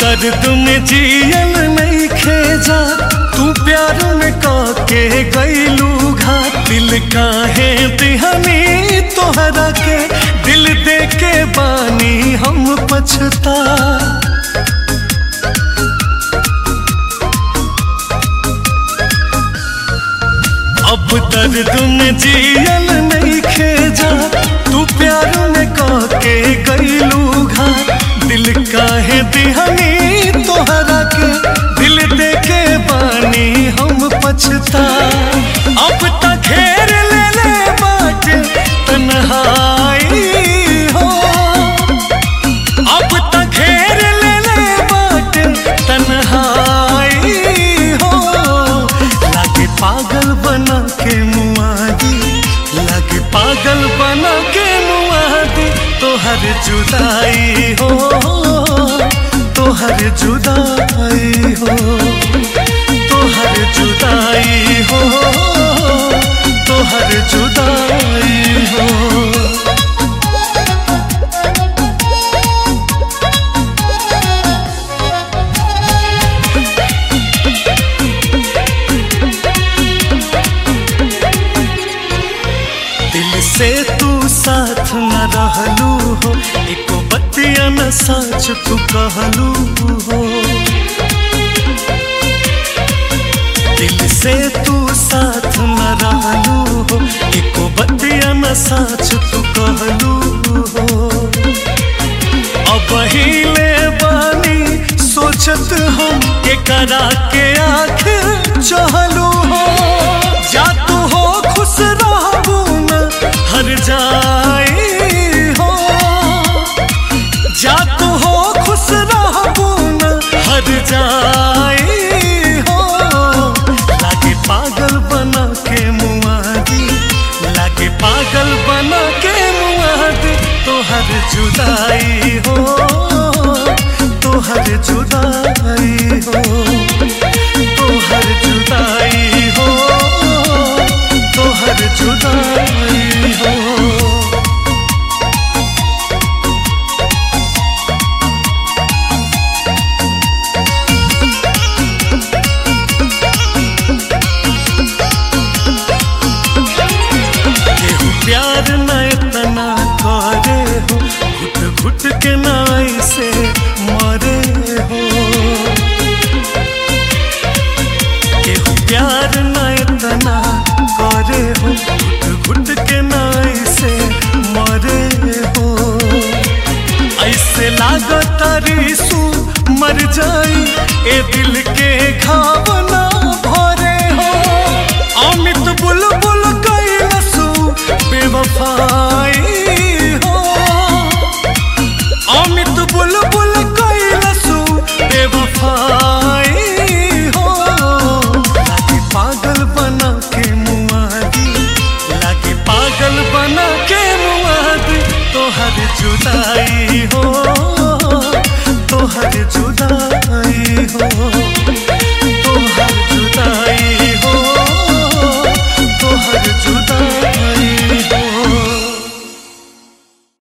दर्द में जियल नहीं खेजा, तू प्यार में काके गईलू घात। दिल काहे दिहनी तोहरा के, दिल दे के बानी हम पछता। अब दर्द में जियल नहीं खेजा, तू प्यार में काके गईलू घात। दिल काहे दिहनी तोहरा के, दिल दे के बानी हम पछता। अब तक घेर ले बाटे तन्हाई हो, अब तक घेर ले बाटे तन्हाई हो। लागे पागल बना के मुआदी, लागे पागल बना के मुआदी। तोहर जुदाई हो, तोहर जुदाई हो, तोहर जुदाई हो, तोहर जुदाई हो। दिल से तू साथ न रहलू हो, एको बतिया न सच तू कहलू हो। दिल से तू साथ न रहलू हो, एको बतिया न सच तू कहलू हो। अब हिले बानी सोचत हम के करा के आखिर चहलू हो। जा तू हो खुश रहबू न हर जाई हो, जा तू हो खुश रहबू न हर जाई हो। लागे पागल बना के मुआदी, लागे पागल बना के मुआदी। तोहर जुदाई हो, तोहर जुदाई हो, तोहर जुदाई हो, तोहर जुदाई हो। प्यार न इतना करे हो, घुट घुट के ना ऐसे मरे हो। केहू प्यार न इतना करे हो, घुट घुट के ना ऐसे मरे हो। ऐसे लागत रिसू मर जाई, ए दिल के घाव ना भरे हो। अमित बुलबुल कैलसू बेवफाई हो, अमित बुलबुल कैलसू बेवफाई हो। लागे पागल बना के मुआदी, लागे पागल बना के मुआदी। तोहर जुदाई हो,